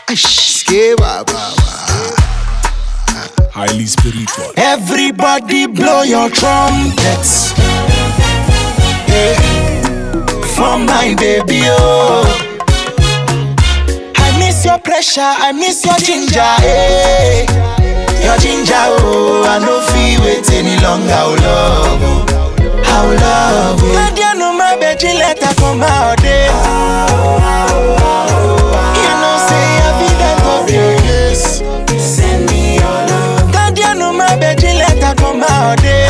Highly spiritual. Everybody blow your trumpets, yeah, for my baby, oh. I miss your pressure, I miss your ginger, eh. Your ginger, oh. I no feel wait any longer, oh love, oh. How love, oh. God, you know my baby, let her come out, eh. You know say I be that of your yes. Send me your love. God, you know my baby, let her come out, eh.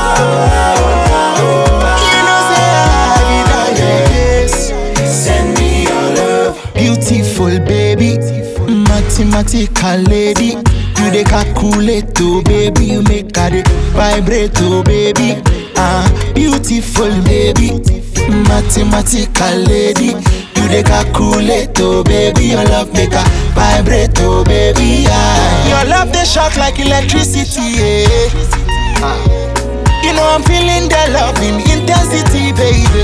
You know say I be that your yes. Send me your love. Beautiful baby, mathematical lady. You dey calculate, oh baby. You make her dey vibrate, oh baby. Beautiful baby, mathematical lady. You dey calculate, oh baby. Your love make her vibrate, oh baby. Your love dey shock like electricity, yeah. You know I'm feeling the love in intensity, baby.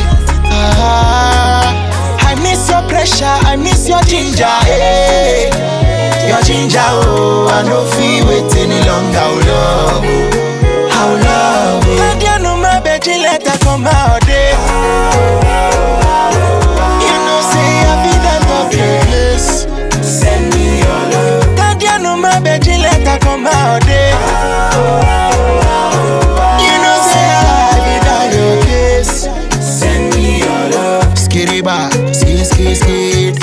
I miss your pressure, I miss your ginger, eh. Your ginger, oh. I no feel wait any longer, oh love, oh. How love, oh. God, you know my baby, let her come out, eh. You know say I be that of your place. Send me your love. God, you know my baby, let her come out, eh. You know say I be that your case. Send me your love. Skiriba, skid, skid, skid.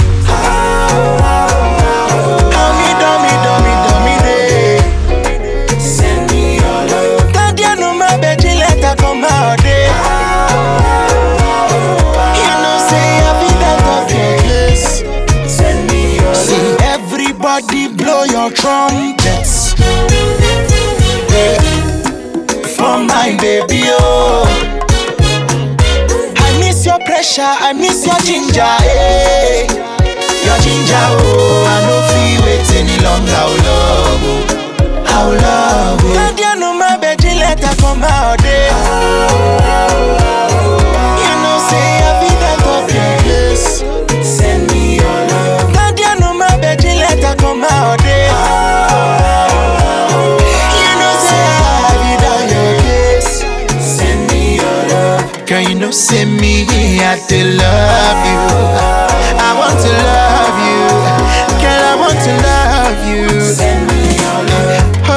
Come out there. You know say I be that of your place. Send me your love. See everybody blow your trumpets, yeah, for my baby, oh. I miss your pressure, I miss your ginger, eh. Your ginger, oh. I no feel wait any longer, oh love, oh. How love, oh. God, you know my baby, let her come out there. You know say I be that of your place. Send me your love. God, you know my baby, let her come out there. You know say I be that your place. Send me your love. Girl, you know say me, I to love you. I want to love you. Girl, I want to love you. Send me your love.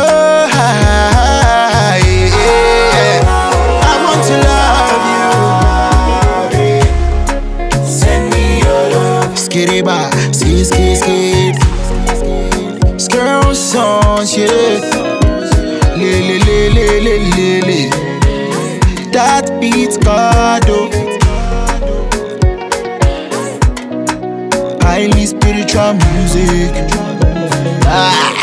To love you. Send me your love. Skiriba, skid, skid, skid. Skirl songs, yeah. Le, le, le, le, le, le, le. That beats God, oh. Highly spiritual music.